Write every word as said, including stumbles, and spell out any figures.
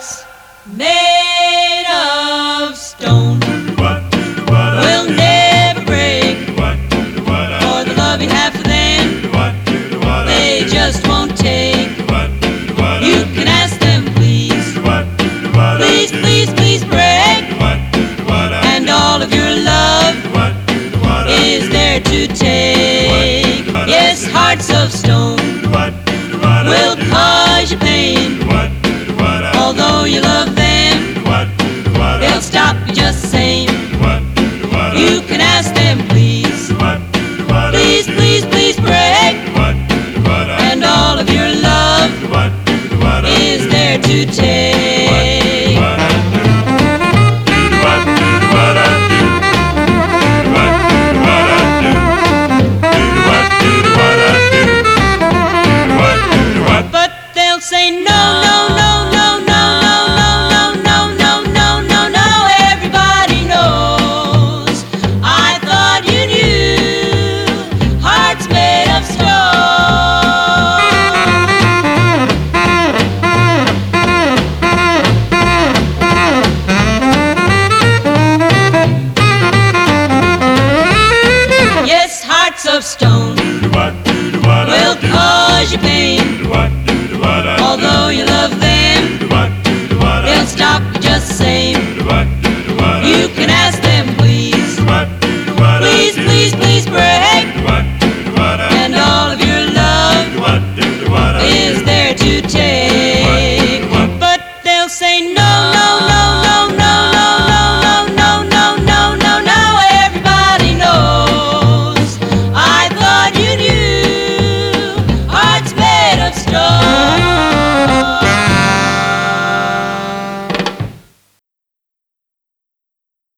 hearts made of stone will never break, for the love you have for them, they just won't take. You can ask them, please, please, please, please break, and all of your love is there to take. Yes, hearts of stone will cause you pain, although you love them, they'll stop you just the same. You can ask them, please, please, please, please break, and all of your love is there to take. But they'll say no, no,